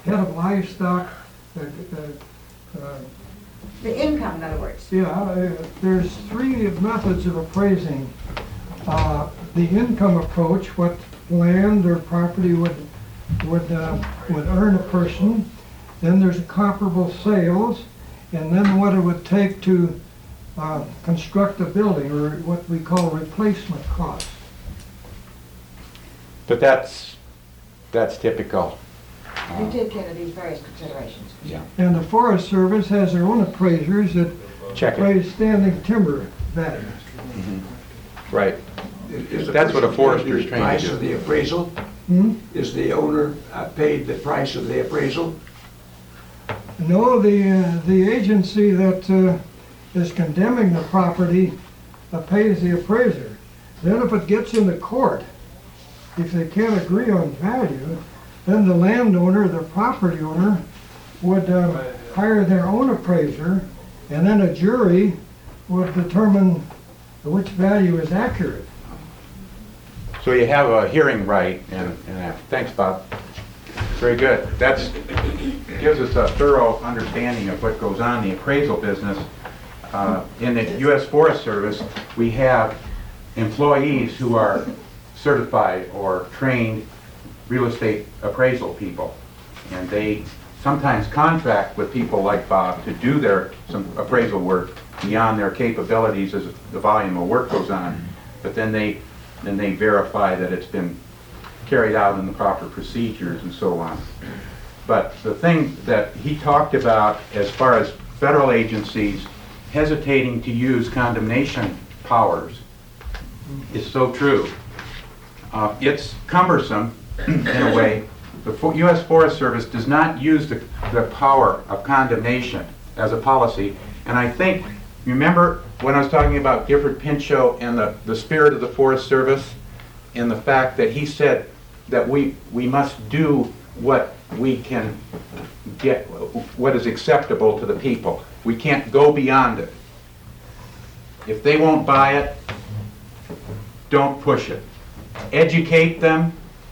head of livestock, The income, in other words. there's three methods of appraising. The income approach, what land or property would earn a person. Then there's comparable sales, and then what it would take to construct a building, or what we call replacement cost. But that's typical. You take care of these various considerations. Yeah. And the Forest Service has their own appraisers that Check it. appraise standing timber value. Right. Is the That's what a person forester's paid the trained to price do. of the appraisal? Is the owner paid the price of the appraisal? No, the agency that is condemning the property pays the appraiser. Then if it gets into court, if they can't agree on value, then the landowner, the property owner, would hire their own appraiser, and then a jury would determine which value is accurate. So you have a hearing right, and thanks, Bob. Very good. That gives us a thorough understanding of what goes on in the appraisal business. In the U.S. Forest Service, we have employees who are certified or trained real estate appraisal people. And they sometimes contract with people like Bob to do some appraisal work beyond their capabilities as the volume of work goes on. But then they verify that it's been carried out in the proper procedures and so on. But the thing that he talked about as far as federal agencies hesitating to use condemnation powers is so true. It's cumbersome in a way. The U.S. Forest Service does not use the power of condemnation as a policy. And I think, remember when I was talking about Gifford Pinchot and the spirit of the Forest Service, and the fact that he said that we must do what we can get, what is acceptable to the people. We can't go beyond it. If they won't buy it, don't push it. Educate them,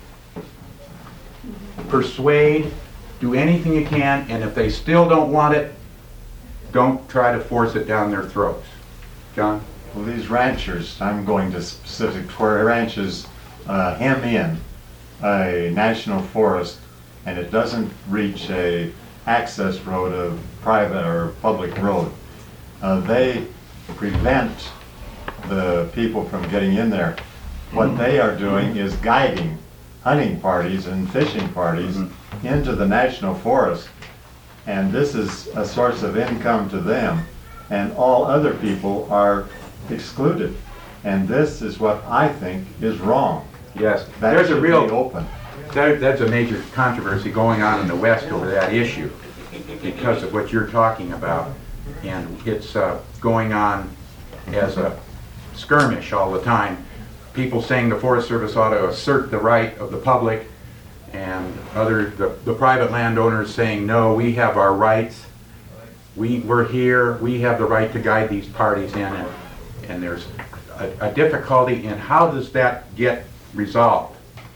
persuade, do anything you can, and if they still don't want it, don't try to force it down their throats. John? Well, these ranchers, I'm going to specific where ranches hem in a national forest and it doesn't reach a access road of private or public road. They prevent the people from getting in there. What they are doing is guiding hunting parties and fishing parties into the national forest, and this is a source of income to them, and all other people are excluded. And this is what I think is wrong. Yes. That There's a should be real open. That's a major controversy going on in the West over that issue because of what you're talking about. And it's going on as a skirmish all the time. People saying the Forest Service ought to assert the right of the public, and the private landowners saying, no, we have our rights. We're here, we have the right to guide these parties in, and there's a difficulty in how does that get resolved.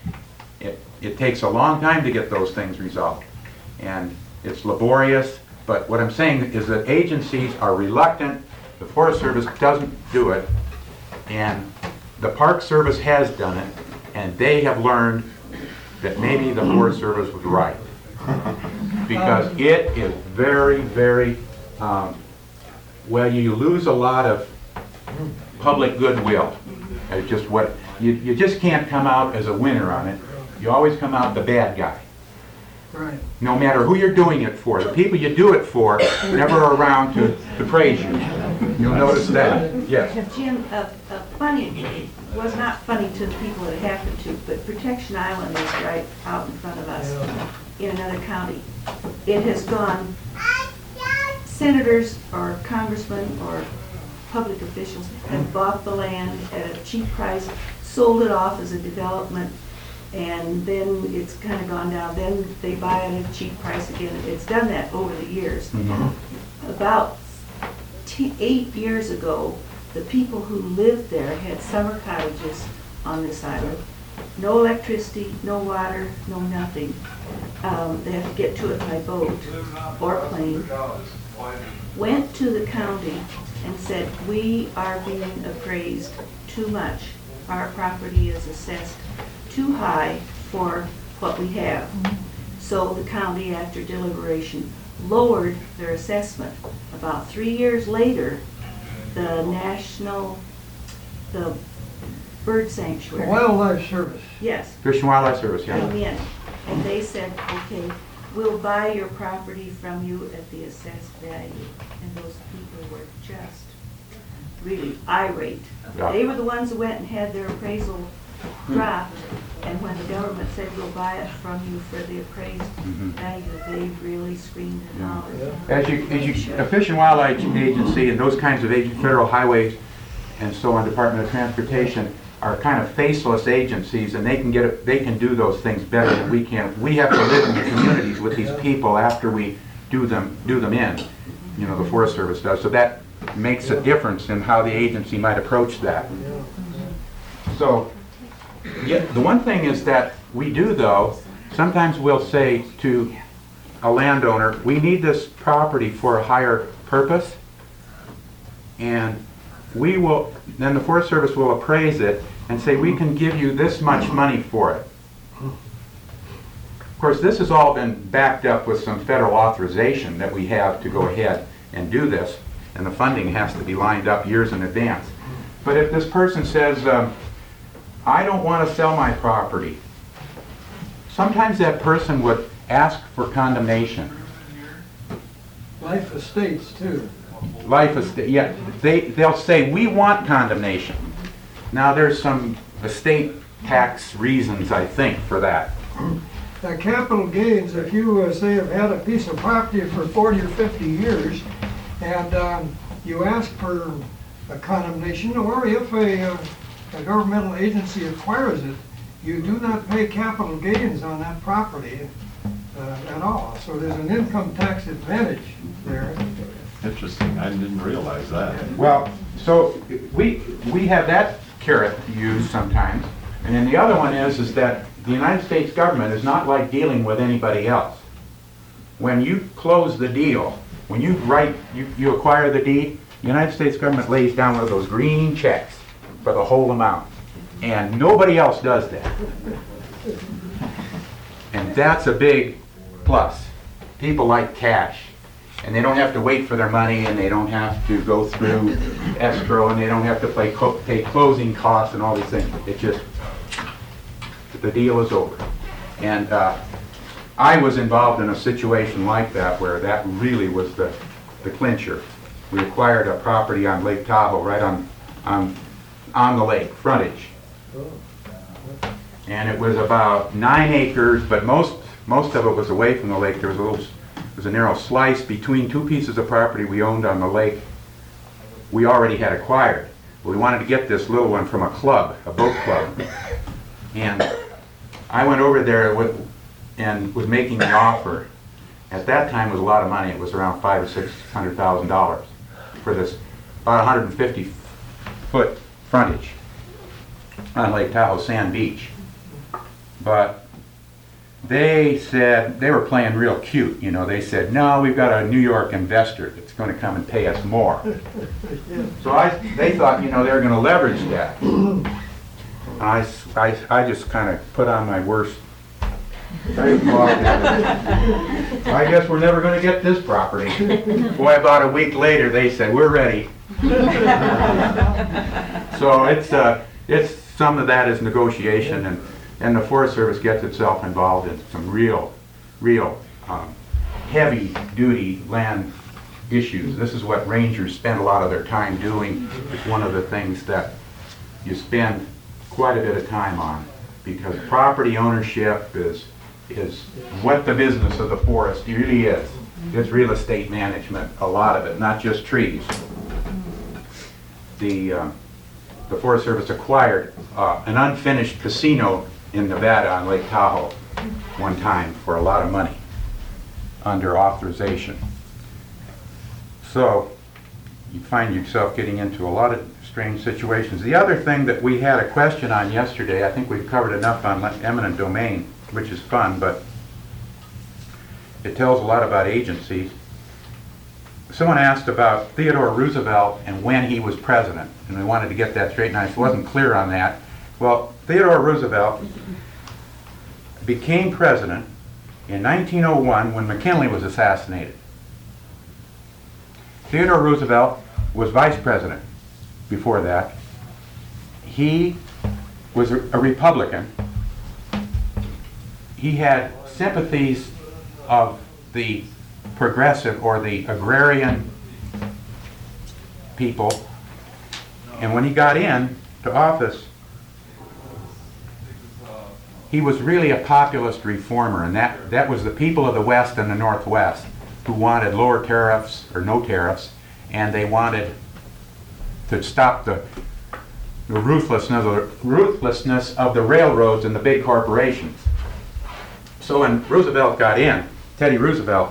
It takes a long time to get those things resolved, and it's laborious, but what I'm saying is that agencies are reluctant. The Forest Service doesn't do it, and the Park Service has done it, and they have learned that maybe the Forest Service was right. Because it is very, very, well, you lose a lot of public goodwill. It's just what, you just can't come out as a winner on it. You always come out the bad guy. Right. No matter who you're doing it for. The people you do it for never are around to praise you. You'll notice that. Yes. Jim, funny was not funny to the people it happened to, but Protection Island is right out in front of us in another county. It has gone, senators or congressmen or public officials have bought the land at a cheap price, sold it off as a development, and then it's kind of gone down. Then they buy it at a cheap price again. It's done that over the years. About 8 years ago, the people who lived there had summer cottages on this island. No electricity, no water, no nothing. they have to get to it by boat or plane, went to the county and said, we are being appraised too much. Our property is assessed too high for what we have. So the county, after deliberation, lowered their assessment. About 3 years later, the bird sanctuary. Wildlife Service. Yes, Fish and Wildlife Service, came yeah. in, and they said, okay, we'll buy your property from you at the assessed value. And those people were just really irate. Yeah. They were the ones who went and had their appraisal dropped, and when the government said, we'll buy it from you for the appraised value, they really screamed and hollered. The Fish and Wildlife Agency and those kinds of federal highways and so on, Department of Transportation, are kind of faceless agencies, and they can do those things better than we can. We have to live in the communities with these people after we do them in. You know, the Forest Service does. So that makes a difference in how the agency might approach that. So, yeah, the one thing is that we do, though, sometimes we'll say to a landowner, we need this property for a higher purpose, and then the Forest Service will appraise it and say, we can give you this much money for it. Of course, this has all been backed up with some federal authorization that we have to go ahead and do this, and the funding has to be lined up years in advance. But if this person says, I don't want to sell my property, sometimes that person would ask for condemnation. Life estates too. Life estate, yeah, they'll say, we want condemnation. Now, there's some estate tax reasons, I think, for that. Capital gains, if you say have had a piece of property for 40 or 50 years, and you ask for a condemnation, or if a governmental agency acquires it, you do not pay capital gains on that property at all. So there's an income tax advantage there. Interesting, I didn't realize that. Well, so we have that carrot to use sometimes, and then the other one is that the United States government is not like dealing with anybody else. When you close the deal, when you acquire the deed, the United States government lays down one of those green checks for the whole amount, and nobody else does that. And that's a big plus. People like cash. And they don't have to wait for their money, and they don't have to go through escrow, and they don't have to pay closing costs and all these things. It just, the deal is over. And I was involved in a situation like that where that really was the clincher. We acquired a property on Lake Tahoe, right on the lake, frontage. And it was about 9 acres, but most of it was away from the lake. There was a narrow slice between two pieces of property we owned on the lake we already had acquired. But we wanted to get this little one from a club, a boat club. And I went over there and was making the offer. At that time it was a lot of money. It was around $500,000 or $600,000 for this about 150-foot frontage on Lake Tahoe Sand Beach. But they said, they were playing real cute, you know. They said, no, we've got a New York investor that's going to come and pay us more. So they thought, you know, they were going to leverage that. I just kind of put on my worst. I guess we're never going to get this property. Boy, about a week later, they said, we're ready. So it's some of that is negotiation, and the Forest Service gets itself involved in some real heavy-duty land issues. This is what rangers spend a lot of their time doing. It's one of the things that you spend quite a bit of time on, because property ownership is what the business of the forest really is. It's real estate management, a lot of it, not just trees. The Forest Service acquired an unfinished casino in Nevada on Lake Tahoe one time for a lot of money under authorization. So you find yourself getting into a lot of strange situations. The other thing that we had a question on yesterday, I think we've covered enough on eminent domain, which is fun, but it tells a lot about agencies. Someone asked about Theodore Roosevelt and when he was president, and we wanted to get that straight, and I wasn't clear on that. Well, Theodore Roosevelt became president in 1901 when McKinley was assassinated. Theodore Roosevelt was vice president before that. He was a Republican. He had sympathies of the progressive or the agrarian people, and when he got in to office, he was really a populist reformer, and that was the people of the West and the Northwest who wanted lower tariffs or no tariffs, and they wanted to stop the ruthlessness of the railroads and the big corporations. So when Roosevelt got in, Teddy Roosevelt,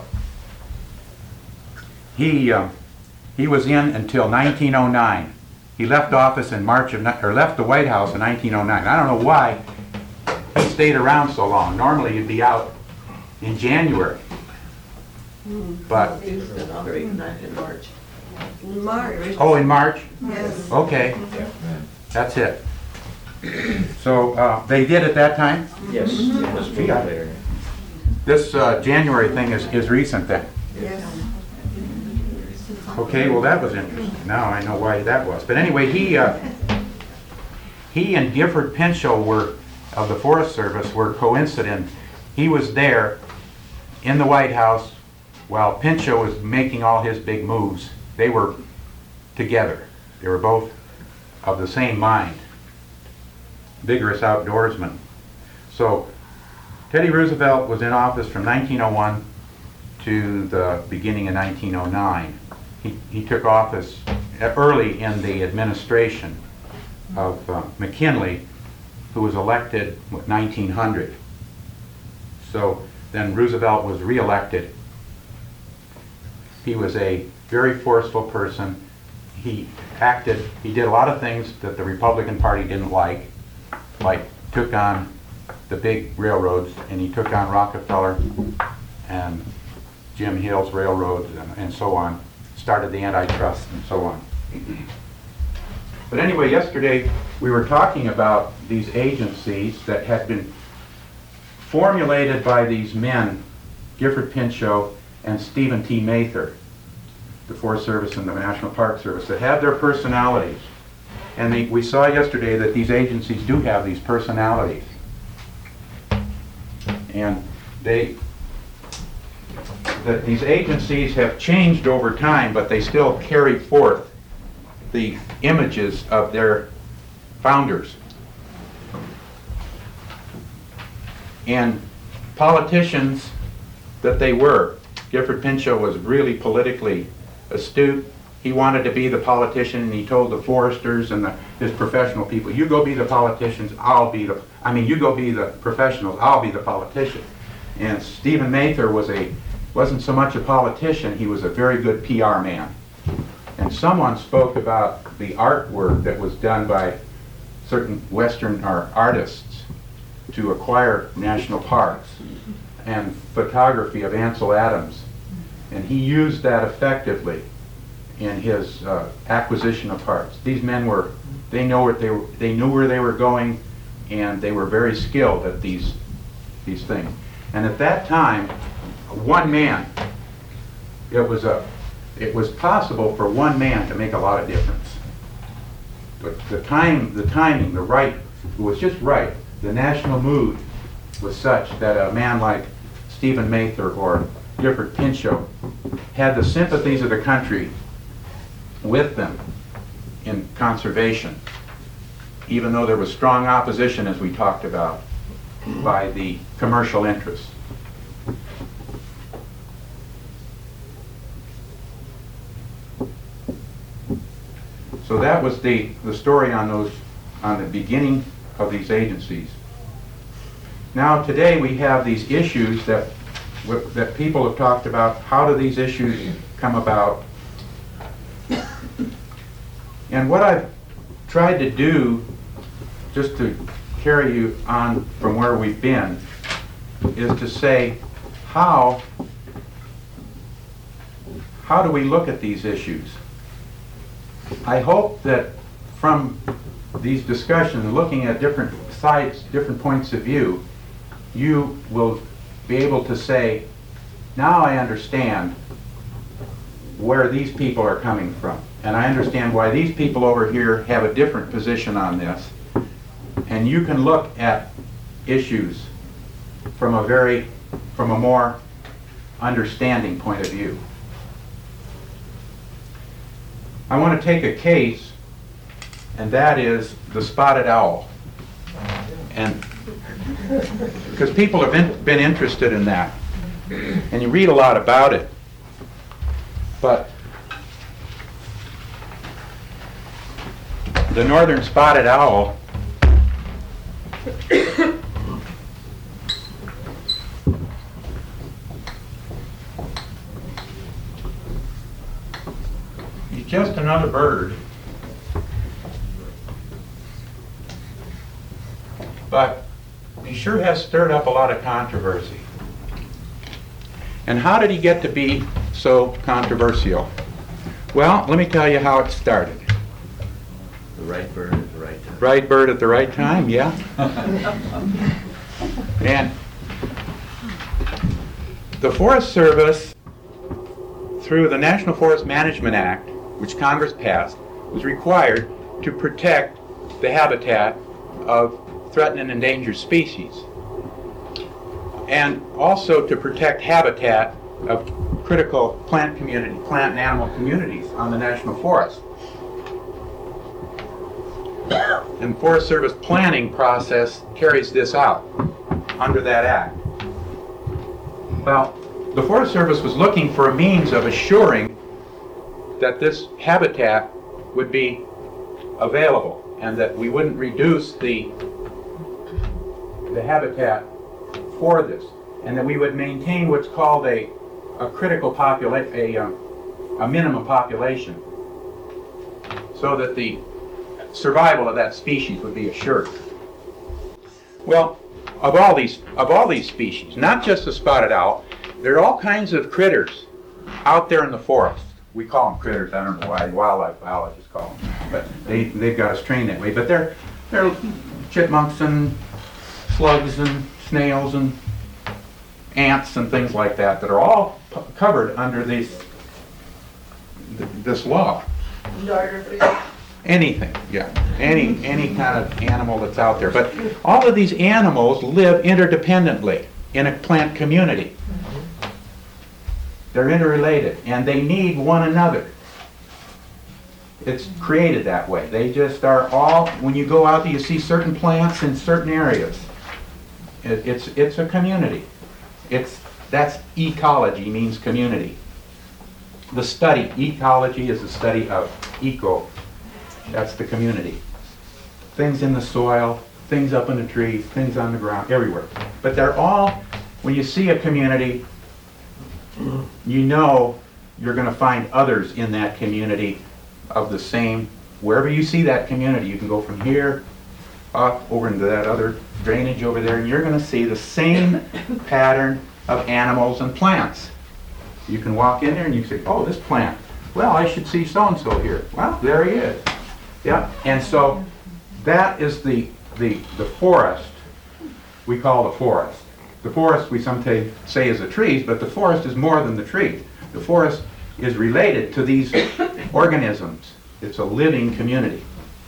he was in until 1909. He left office in left the White House in 1909. I don't know why he stayed around so long. Normally he'd be out in January. But March. oh, in March? Yes. Okay, that's it. So they did at that time? Yes, let's move there. This January thing is recent then. Yes. Okay, well that was interesting. Now I know why that was. But anyway, he and Gifford Pinchot were of the Forest Service were coincident. He was there in the White House while Pinchot was making all his big moves. They were together. They were both of the same mind. Vigorous outdoorsmen. So Teddy Roosevelt was in office from 1901 to the beginning of 1909. He took office early in the administration of McKinley, who was elected in 1900. So then Roosevelt was re-elected. He was a very forceful person. He did a lot of things that the Republican Party didn't like took on the big railroads, and he took on Rockefeller and Jim Hill's railroads and so on, started the antitrust and so on. But anyway, yesterday we were talking about these agencies that had been formulated by these men, Gifford Pinchot and Stephen T. Mather, the Forest Service and the National Park Service, that have their personalities. And we saw yesterday that these agencies do have these personalities. And that these agencies have changed over time, but they still carry forth the images of their founders. And politicians that they were. Gifford Pinchot was really politically astute. He wanted to be the politician, and he told the foresters and his professional people, you go be the politicians, you go be the professionals, I'll be the politician. And Stephen Mather wasn't so much a politician, he was a very good PR man. And someone spoke about the artwork that was done by certain Western artists to acquire national parks, and photography of Ansel Adams. And he used that effectively in his acquisition of parks. These men they knew where they were going, and they were very skilled at these things. And at that time, one man, it was possible for one man to make a lot of difference. But the timing, it was just right. The national mood was such that a man like Stephen Mather or Gifford Pinchot had the sympathies of the country with them in conservation, even though there was strong opposition, as we talked about, by the commercial interests. So that was the story on the beginning of these agencies. Now today we have these issues that people have talked about. How do these issues come about? And what I've tried to do, just to carry you on from where we've been, is to say how how do we look at these issues? I hope that from these discussions, looking at different sides, different points of view, you will be able to say, now I understand where these people are coming from. And I understand why these people over here have a different position on this. And you can look at issues from a more understanding point of view. I want to take a case, and that is the spotted owl. And because people have been interested in that, and you read a lot about it. But the northern spotted owl is just another bird, but he sure has stirred up a lot of controversy. And how did he get to be so controversial? Well, let me tell you how it started. The right bird at the right time. Right bird at the right time, yeah. And the Forest Service, through the National Forest Management Act, which Congress passed, was required to protect the habitat of threatened and endangered species, and also to protect habitat of critical plant and animal communities on the national forest. And the Forest Service planning process carries this out under that act. Well, the Forest Service was looking for a means of assuring that this habitat would be available and that we wouldn't reduce the habitat for this, and that we would maintain what's called a critical population, a minimum population, so that the survival of that species would be assured. Well, of all these species, not just the spotted owl, there are all kinds of critters out there in the forest. We call them critters. I don't know why wildlife biologists call them, but they've got us trained that way. But they're chipmunks and slugs and snails and ants and things like that that are all covered under this law. Anything, yeah, any kind of animal that's out there. But all of these animals live interdependently in a plant community. They're interrelated, and they need one another. It's created that way. They just are all, when you go out there, you see certain plants in certain areas. It's a community. That's ecology, means community. The study, ecology is the study of eco. That's the community. Things in the soil, things up in the trees, things on the ground, everywhere. But they're all, when you see a community, you know you're going to find others in that community of the same. Wherever you see that community, you can go from here up over into that other drainage over there, and you're going to see the same pattern of animals and plants. You can walk in there and you say, oh, this plant, well, I should see so-and-so here. Well, there he is. Yeah, and so that is the forest we call the forest. The forest we sometimes say is the trees, but the forest is more than the trees. The forest is related to these organisms. It's a living community.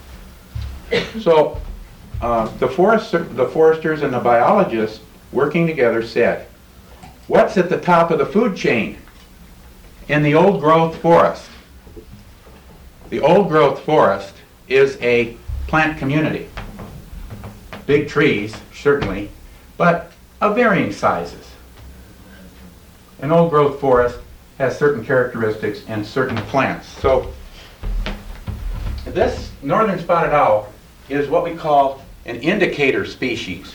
So the foresters and the biologists working together said, what's at the top of the food chain in the old growth forest? The old growth forest is a plant community. Big trees, certainly, but of varying sizes. An old growth forest has certain characteristics and certain plants. So this northern spotted owl is what we call an indicator species.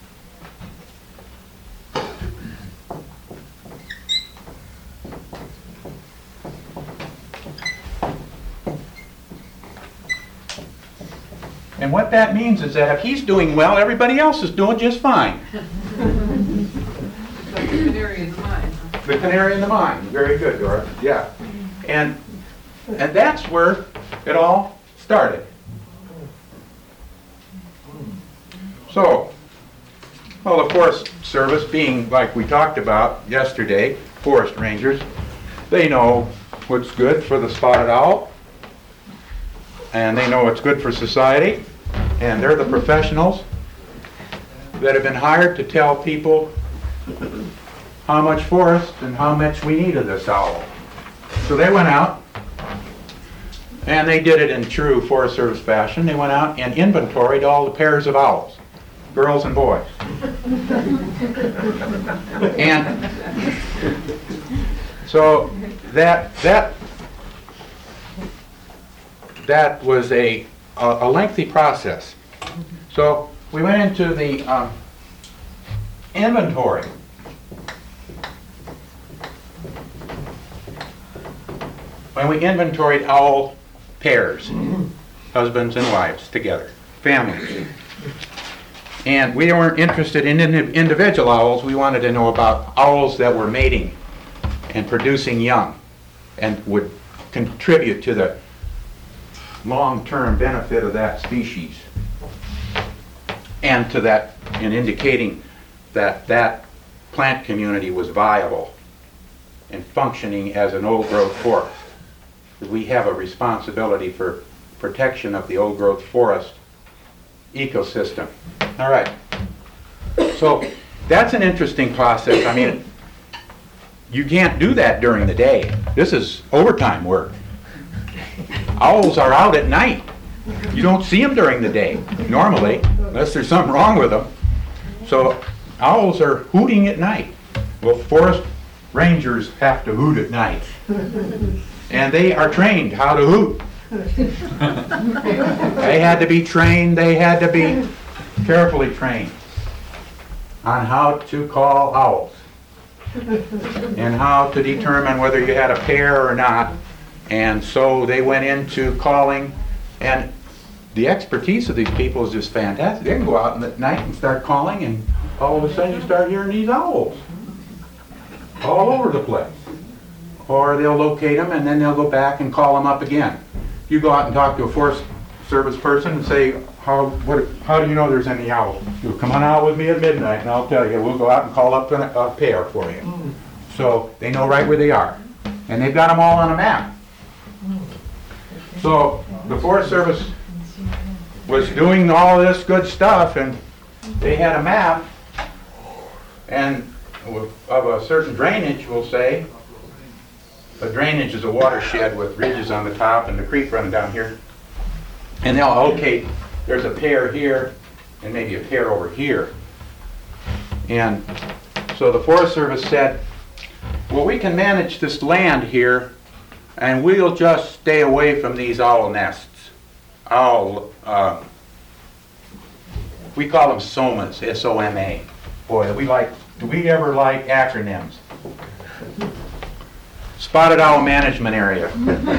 And what that means is that if he's doing well, everybody else is doing just fine. Like the canary in the mine. The canary in the mine. Very good, Dora. Yeah. And that's where it all started. So, well, the Forest Service, being like we talked about yesterday, forest rangers, they know what's good for the spotted owl, and they know what's good for society, and they're the professionals that have been hired to tell people how much forest and how much we need of this owl. So they went out, and they did it in true Forest Service fashion. They went out and inventoried all the pairs of owls, girls and boys. And so that was a lengthy process. So we went into the inventory. When we inventoried owl pairs, husbands and wives together, families. And we weren't interested in individual owls. We wanted to know about owls that were mating and producing young and would contribute to the long-term benefit of that species, and to that, in indicating that that plant community was viable and functioning as an old-growth forest. We have a responsibility for protection of the old-growth forest ecosystem. All right. So that's an interesting process. I mean, you can't do that during the day. This is overtime work. Owls are out at night. You don't see them during the day, normally, unless there's something wrong with them. So owls are hooting at night. Well, forest rangers have to hoot at night. And they are trained how to hoot. They had to be trained, they had to be carefully trained on how to call owls and how to determine whether you had a pair or not. And so they went into calling, and the expertise of these people is just fantastic. They can go out at night and start calling, and all of a sudden you start hearing these owls all over the place. Or they'll locate them and then they'll go back and call them up again. You go out and talk to a Forest Service person and say, how do you know there's any owls? You come on out with me at midnight and I'll tell you. We'll go out and call up a pair for you. So they know right where they are. And they've got them all on a map. So the Forest Service was doing all this good stuff, and they had a map and of a certain drainage, we'll say. A drainage is a watershed with ridges on the top and the creek running down here. And they'll locate, there's a pair here and maybe a pair over here. And so the Forest Service said, well, we can manage this land here and we'll just stay away from these owl nests. We call them SOMAs, S-O-M-A. Boy, do we ever like acronyms? Spotted Owl Management Area.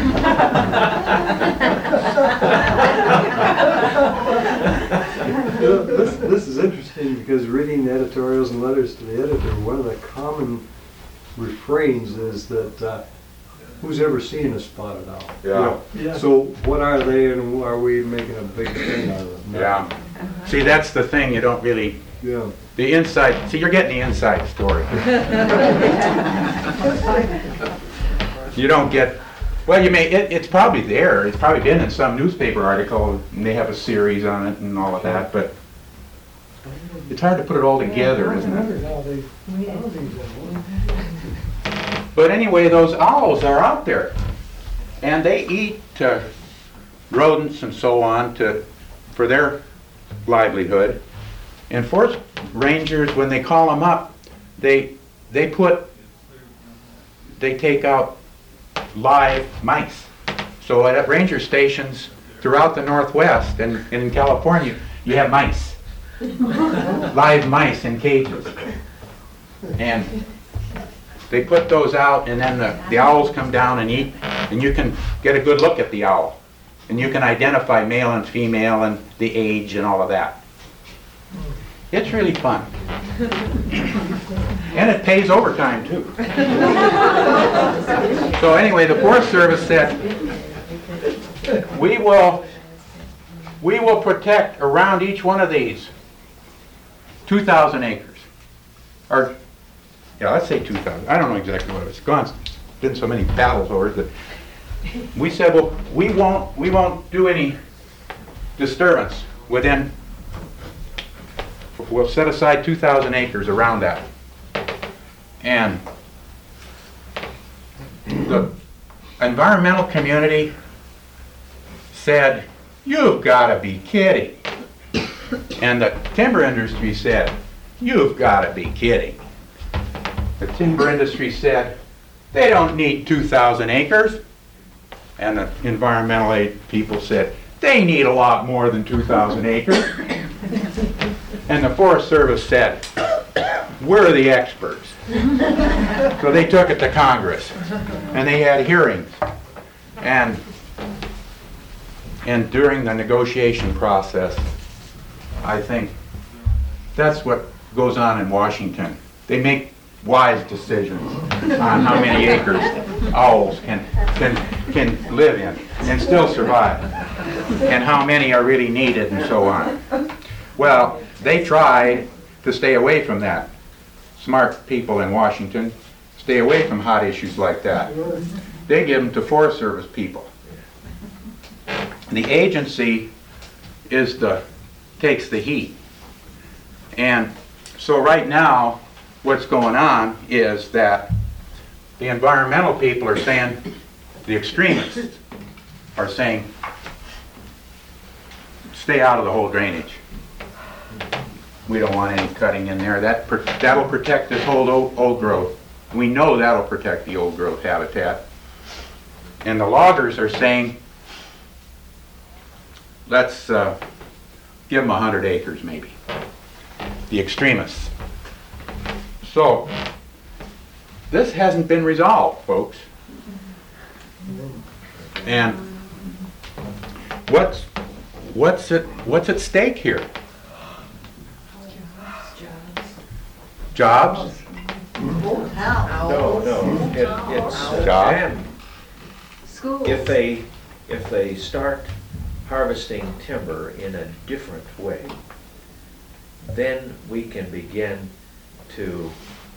This is interesting because reading the editorials and letters to the editor, one of the common refrains is that who's ever seen a spotted owl? Yeah. So what are they, and are we making a big thing out of them? Yeah. See, that's the thing, you don't really, Yeah. the inside, see, you're getting the inside story. You don't get, well, you may, it's probably there, it's probably been in some newspaper article, and they have a series on it and all of that, but it's hard to put it all together, isn't it? But anyway, those owls are out there, and they eat rodents and so on for their livelihood. And forest rangers, when they call them up, they take out live mice. So at ranger stations throughout the Northwest and in California, you have mice, live mice in cages. And they put those out, and then the owls come down and eat, and you can get a good look at the owl. And you can identify male and female and the age and all of that. It's really fun. And it pays overtime too. So anyway, the Forest Service said, we will protect around each one of these 2,000 acres. Or, yeah, let's say 2,000. I don't know exactly what it was. Gone, been so many battles over it that we said, well, we won't do any disturbance within. We'll set aside 2,000 acres around that. And the environmental community said, you've got to be kidding. And the timber industry said, you've got to be kidding. The timber industry said, they don't need 2,000 acres. And the environmental aid people said, they need a lot more than 2,000 acres. And the Forest Service said, we're the experts. So they took it to Congress, and they had hearings. And during the negotiation process, I think that's what goes on in Washington. They make wise decisions on how many acres owls can live in and still survive, and how many are really needed and so on. Well, they tried to stay away from that. Smart people in Washington stay away from hot issues like that. They give them to Forest Service people. The agency takes the heat. And so right now, what's going on is that the environmental people are saying, the extremists are saying, stay out of the whole drainage. We don't want any cutting in there. That'll protect this whole old growth. We know that'll protect the old growth habitat. And the loggers are saying, let's give them 100 acres maybe. The extremists. So, this hasn't been resolved, folks. And what's at stake here? Jobs? No, it's Job? Schools. if they start harvesting timber in a different way, then we can begin to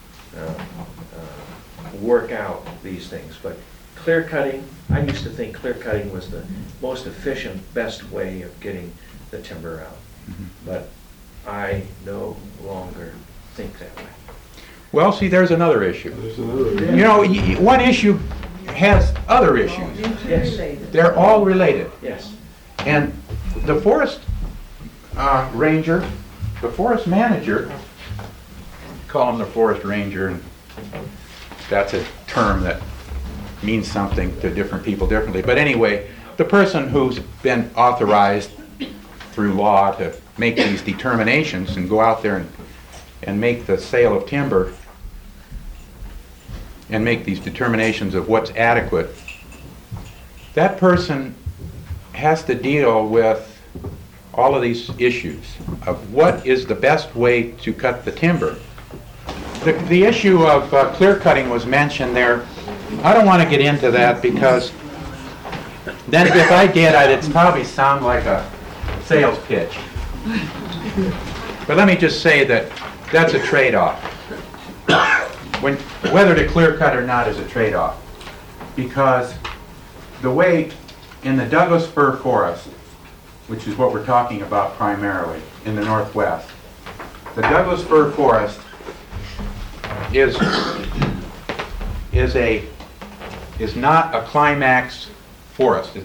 work out these things. But clear cutting, I used to think clear cutting was the most efficient, best way of getting the timber out. But I no longer think that way. Well, see, there's another issue. There's another. You know, one issue has other issues. Yes, They're all related. yes. And the forest ranger, the forest manager, call him the forest ranger, and that's a term that means something to different people differently. But anyway, the person who's been authorized through law to make these determinations and go out there and make the sale of timber and make these determinations of what's adequate, that person has to deal with all of these issues of what is the best way to cut the timber. The issue of clear cutting was mentioned there. I don't want to get into that because then if I did, it'd probably sound like a sales pitch. But let me just say that that's a trade-off. Whether to clear cut or not is a trade-off, because the way in the Douglas fir forest, which is what we're talking about primarily in the Northwest, the Douglas fir forest is not a climax forest.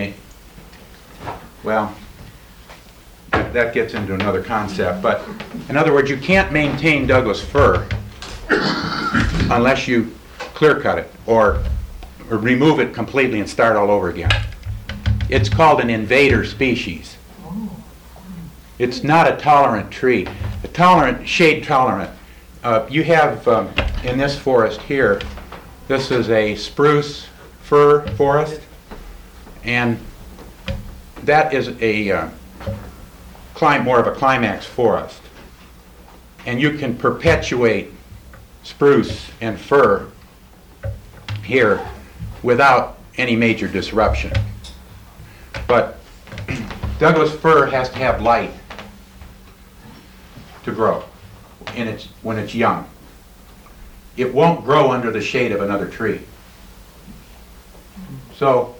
That gets into another concept, but in other words, you can't maintain Douglas fir unless you clear cut it or remove it completely and start all over again. It's called an invader species. It's not a tolerant tree. A tolerant, shade tolerant. You have in this forest here, this is a spruce fir forest, and that is a more of a climax forest. And you can perpetuate spruce and fir here without any major disruption. But Douglas fir has to have light to grow when it's young. It won't grow under the shade of another tree. So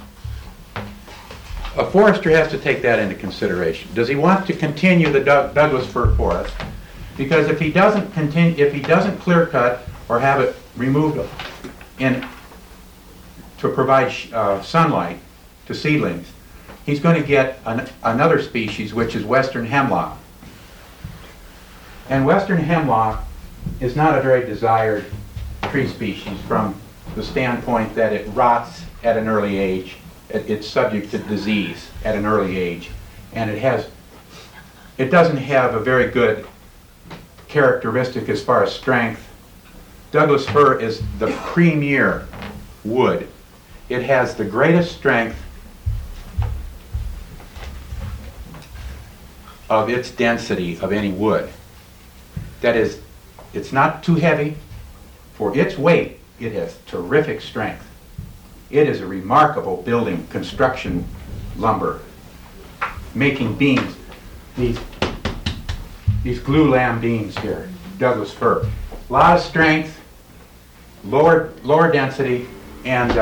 a forester has to take that into consideration. Does he want to continue the Douglas fir forest? Because if he doesn't clear cut or have it removed to provide sunlight to seedlings, he's going to get another species, which is western hemlock. And western hemlock is not a very desired tree species from the standpoint that it rots at an early age. It's subject to disease at an early age, and it doesn't have a very good characteristic as far as strength. Douglas fir is the premier wood. It has the greatest strength of its density of any wood. That is, it's not too heavy. For its weight, it has terrific strength. It is a remarkable building construction lumber, making beams. These glulam beams here, Douglas fir. A lot of strength, lower density, and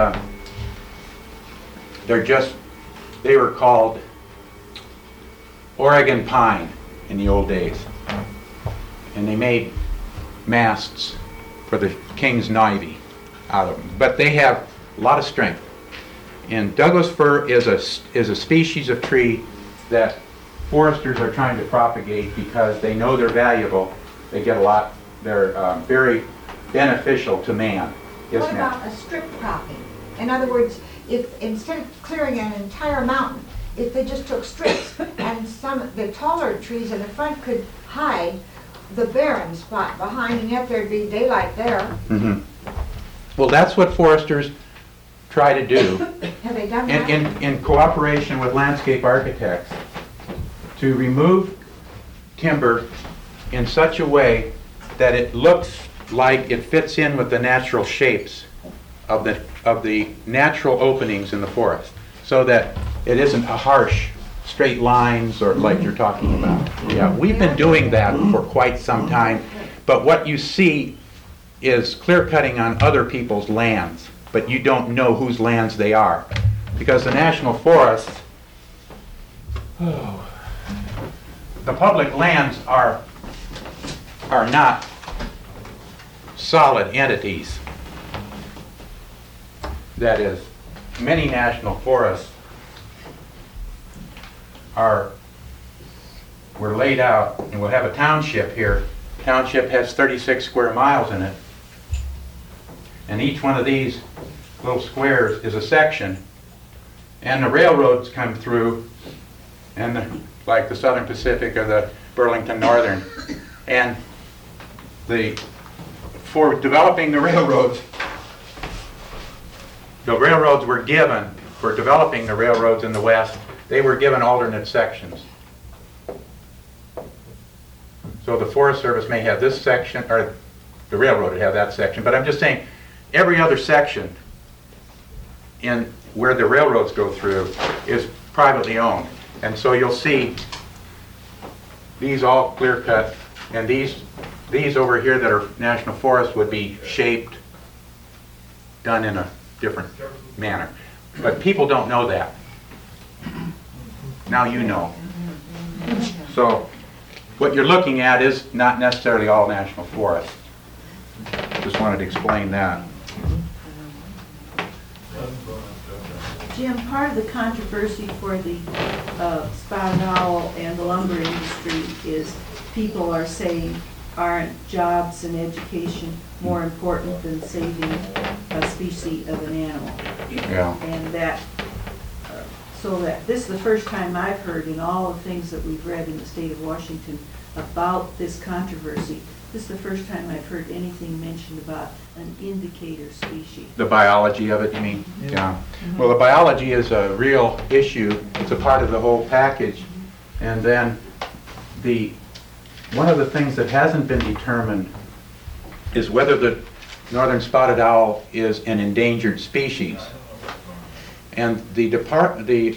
they were called Oregon pine in the old days. And they made masts for the king's navy out of them. But they have a lot of strength. And Douglas fir is a species of tree that foresters are trying to propagate because they know they're valuable. They get a lot. They're very beneficial to man. Yes, What ma'am. about a strip cropping? In other words, if instead of clearing an entire mountain, if they just took strips and the taller trees in the front could hide the barren spot behind, and yet there'd be daylight there. Mm-hmm. Well, that's what foresters try to do Have they done that? in cooperation with landscape architects to remove timber in such a way that it looks like it fits in with the natural shapes of the natural openings in the forest, so that it isn't a harsh straight lines or like you're talking about. Yeah, we've been doing that for quite some time, but what you see is clear cutting on other people's lands, but you don't know whose lands they are, because the national forests, the public lands are not solid entities. That is, many national forests were laid out, and we'll have a township here. Township has 36 square miles in it, and each one of these little squares is a section, and the railroads come through, and like the Southern Pacific or the Burlington Northern, and for developing the railroads were given, for developing the railroads in the West, they were given alternate sections. So the Forest Service may have this section, or the railroad would have that section, but I'm just saying every other section in where the railroads go through is privately owned. And so you'll see these all clear cut, and these over here that are national forests would be shaped, done in a different manner. But people don't know that. Now you know. So what you're looking at is not necessarily all national forests. Just wanted to explain that. Jim, part of the controversy for the spotted owl and the lumber industry is people are saying, aren't jobs and education more important than saving a species of an animal? Yeah. And that, so that this is the first time I've heard in all the things that we've read in the state of Washington about this controversy, this is the first time I've heard anything mentioned about an indicator species. The biology of it, you mean? Yeah. Well, the biology is a real issue. It's a part of the whole package. And then one of the things that hasn't been determined is whether the northern spotted owl is an endangered species. And the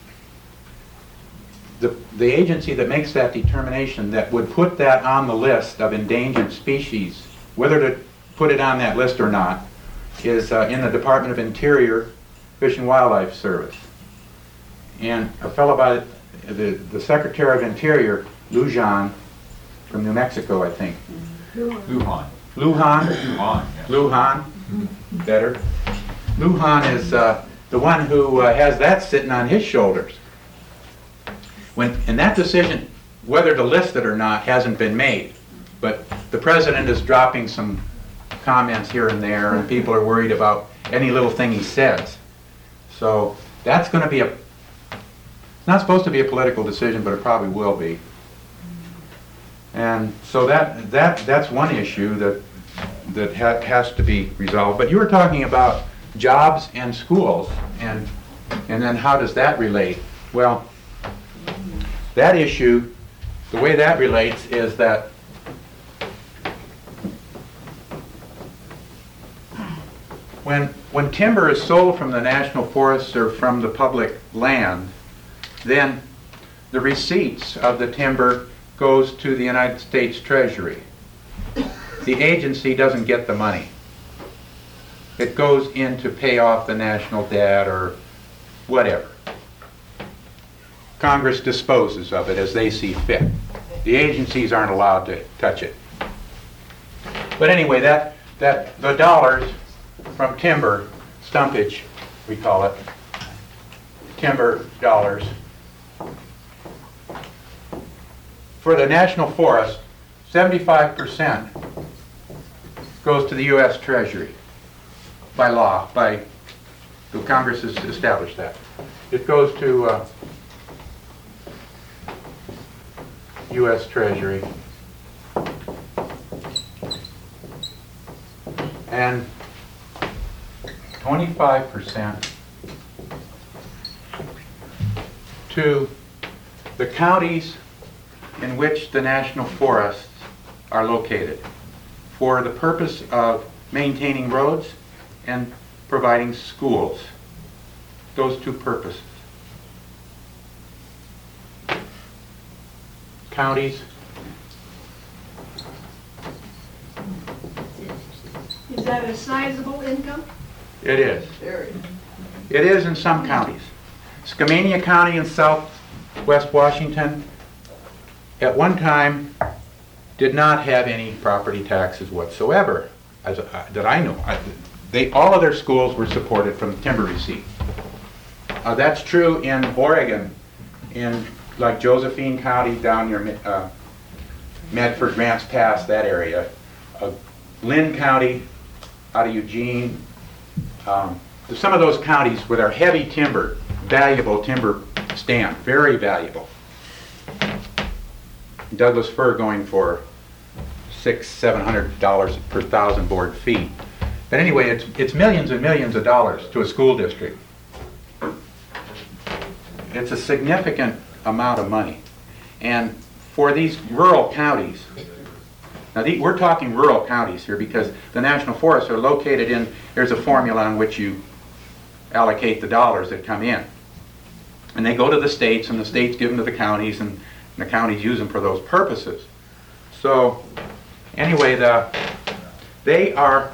agency that makes that determination, that would put that on the list of endangered species, whether to put it on that list or not, is in the Department of Interior, Fish and Wildlife Service. And a fellow by the Secretary of Interior, Lujan, from New Mexico, I think. Lujan. Lujan? Lujan, yes. Lujan, better. Lujan is the one who has that sitting on his shoulders. And that decision, whether to list it or not, hasn't been made. But the president is dropping some comments here and there, and people are worried about any little thing he says. So that's going to be it's not supposed to be a political decision, but it probably will be. And so that's one issue that has to be resolved. But you were talking about jobs and schools, and then how does that relate? Well, that issue, the way that relates is that when timber is sold from the national forests or from the public land, then the receipts of the timber goes to the United States Treasury. The agency doesn't get the money. It goes in to pay off the national debt or whatever. Congress disposes of it as they see fit. The agencies aren't allowed to touch it. But anyway, the dollars from timber, stumpage, we call it, timber dollars, for the national forest, 75% goes to the U.S. Treasury by law, the Congress has established that. It goes to U.S. Treasury, and 25% to the counties in which the national forests are located for the purpose of maintaining roads and providing schools. Those two purposes. Counties. Is that a sizable income? It is. It is in some counties. Skamania County in southwest Washington at one time did not have any property taxes whatsoever, that I know. All of their schools were supported from timber receipt. That's true in Oregon, in like Josephine County down near Medford, Grants Pass, that area. Lynn County out of Eugene. Some of those counties with our heavy timber, valuable timber stamp, very valuable. Douglas fir going for $600-700 per thousand board feet. But anyway, it's millions and millions of dollars to a school district. It's a significant amount of money. And for these rural counties, now we're talking rural counties here because the national forests are located in, there's a formula on which you allocate the dollars that come in. And they go to the states, and the states give them to the counties, and the counties use them for those purposes. So anyway, they are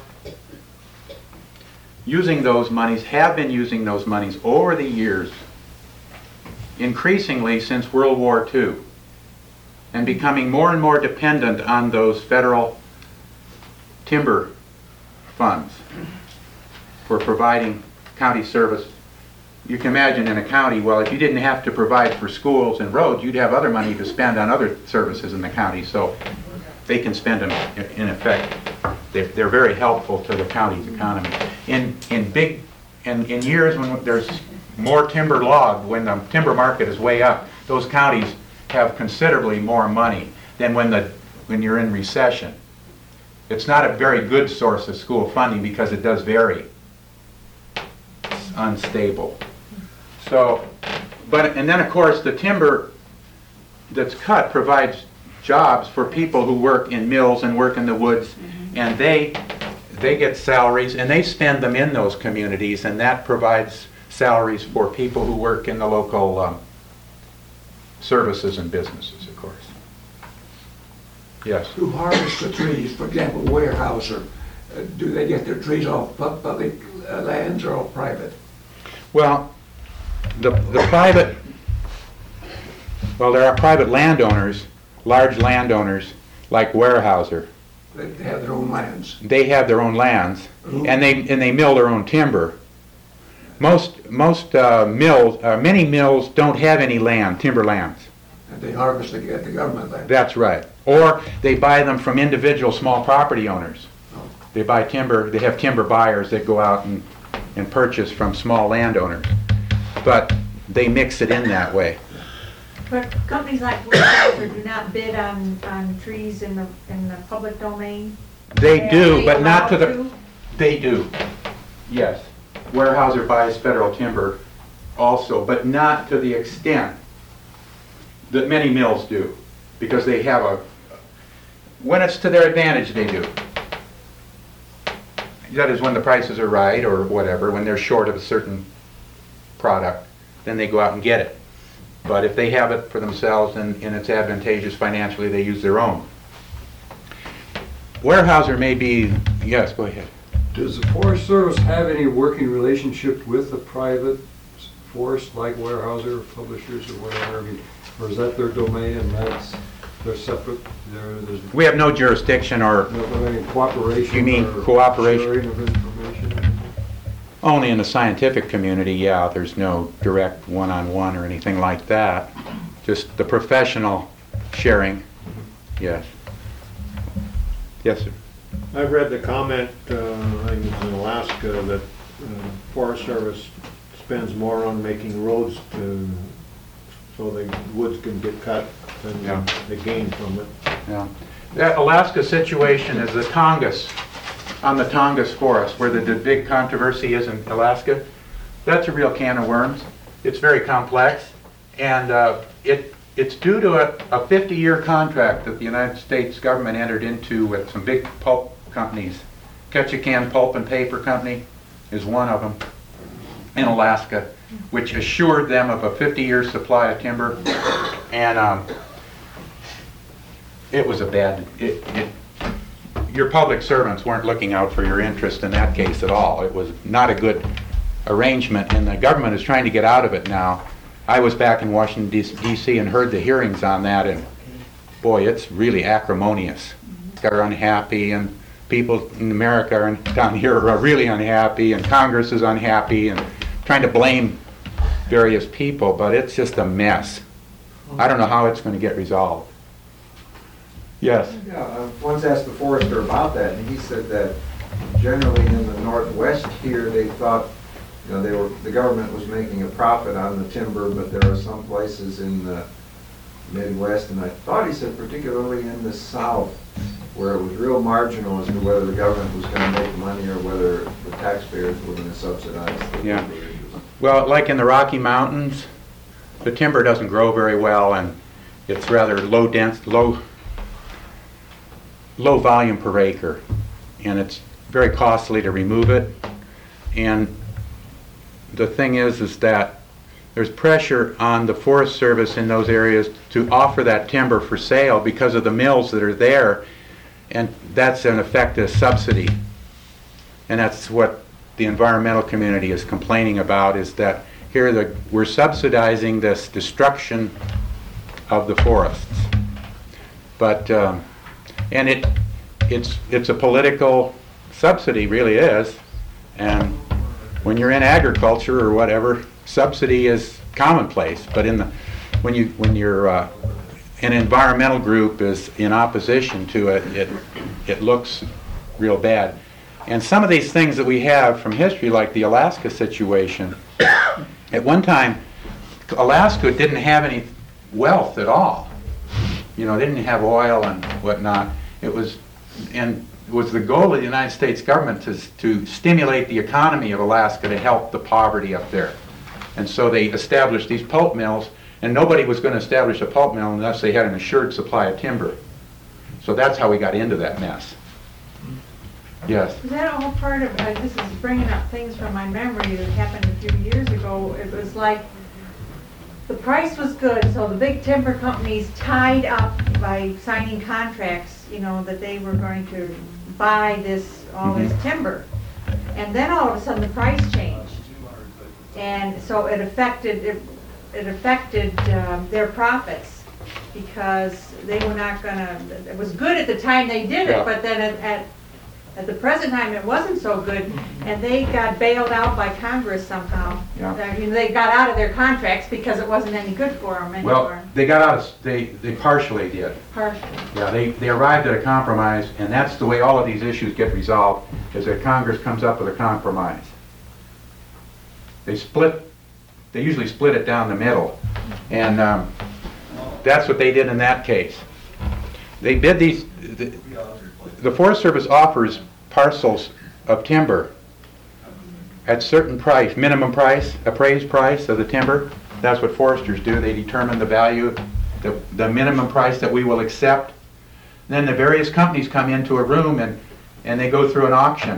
using those monies, have been using those monies over the years, increasingly since World War II, and becoming more and more dependent on those federal timber funds for providing county service. You can imagine in a county, well, if you didn't have to provide for schools and roads, you'd have other money to spend on other services in the county, so they can spend them in effect. They're very helpful to the county's economy. In years when there's more timber logged, when the timber market is way up, those counties have considerably more money than when you're in recession. It's not a very good source of school funding because it does vary. It's unstable. So, and then of course the timber that's cut provides jobs for people who work in mills and work in the woods, and they They get salaries, and they spend them in those communities, and that provides salaries for people who work in the local services and businesses, of course. Yes. Who harvest the trees, for example, Weyerhaeuser, do they get their trees off public lands or off private? Well, the private, well, there are private landowners, large landowners, like Weyerhaeuser. They have their own lands. They have their own lands, and they mill their own timber. Most mills, many mills don't have any land, timber lands. And they harvest at the government land. That's right. Or they buy them from individual small property owners. They buy timber, they have timber buyers that go out and purchase from small landowners. But they mix it in that way. But companies like Weyerhaeuser do not bid on trees in the public domain? They do, Are but not to allowed the, they do. Yes. Weyerhaeuser buys federal timber also, but not to the extent that many mills do, because they have a, when it's to their advantage, they do. That is when the prices are right or whatever, when they're short of a certain product, then they go out and get it. But if they have it for themselves and it's advantageous financially, they use their own. Weyerhaeuser may be, yes, go ahead. Does the Forest Service have any working relationship with the private forest, like Weyerhaeuser, publishers or whatever? I mean, or is that their domain and they're separate? There's We have no jurisdiction or no any cooperation? You mean or cooperation? Sharing of information? only in the scientific community, yeah, there's no direct one-on-one or anything like that. Just the professional sharing, yes. Yes, sir. I've read the comment, I think it's in Alaska, that Forest Service spends more on making roads so the woods can get cut than Yeah. they gain from it. Yeah. That Alaska situation is the Tongass, on the Tongass forest, where the big controversy is in Alaska. That's a real can of worms. It's very complex, and it's due to a 50-year contract that the United States government entered into with some big pulp companies. Ketchikan Pulp and Paper Company is one of them in Alaska, which assured them of a 50-year supply of timber, and it was a bad, your public servants weren't looking out for your interest in that case at all. It was not a good arrangement, and the government is trying to get out of it now. I was back in Washington, D.C. and heard the hearings on that, and boy, it's really acrimonious. They're unhappy, and people in America are down here are really unhappy, and Congress is unhappy, and trying to blame various people, but it's just a mess. I don't know how it's going to get resolved. Yes. Yeah, I once asked the forester about that, and he said that generally in the Northwest here, they thought, you know, the government was making a profit on the timber, but there are some places in the Midwest, and I thought he said particularly in the South, where it was real marginal as to whether the government was going to make money or whether the taxpayers were going to subsidize the Yeah. timber industry. Well, like in the Rocky Mountains, the timber doesn't grow very well, and it's rather low volume per acre, and it's very costly to remove it. And the thing is that there's pressure on the Forest Service in those areas to offer that timber for sale because of the mills that are there, and that's in effect a subsidy. And that's what the environmental community is complaining about, is that here we're subsidizing this destruction of the forests. But and it's a political subsidy, really is. And when you're in agriculture or whatever, subsidy is commonplace. But when you're an environmental group is in opposition to it, it looks real bad. And some of these things that we have from history, like the Alaska situation, at one time, Alaska didn't have any wealth at all. You know, they didn't have oil and whatnot. It was the goal of the United States government to stimulate the economy of Alaska to help the poverty up there. And so they established these pulp mills, and nobody was going to establish a pulp mill unless they had an assured supply of timber. So that's how we got into that mess. Yes. Is that all part of, this is bringing up things from my memory that happened a few years ago. It was like, the price was good, so the big timber companies tied up by signing contracts, you know, that they were going to buy this, all this timber. And then all of a sudden, the price changed. And so it affected their profits, because they were not gonna, it was good at the time they did Yeah. it, but then at the present time, it wasn't so good, and they got bailed out by Congress somehow. Yeah. I mean, they got out of their contracts because it wasn't any good for them Well, anymore. they got out of, they partially did. Partially. Yeah, they arrived at a compromise, and that's the way all of these issues get resolved, is that Congress comes up with a compromise. They usually split it down the middle, and that's what they did in that case. They bid these, the Forest Service offers parcels of timber at certain price, minimum price, appraised price of the timber. That's what foresters do. They determine the value, the minimum price that we will accept. Then the various companies come into a room and they go through an auction.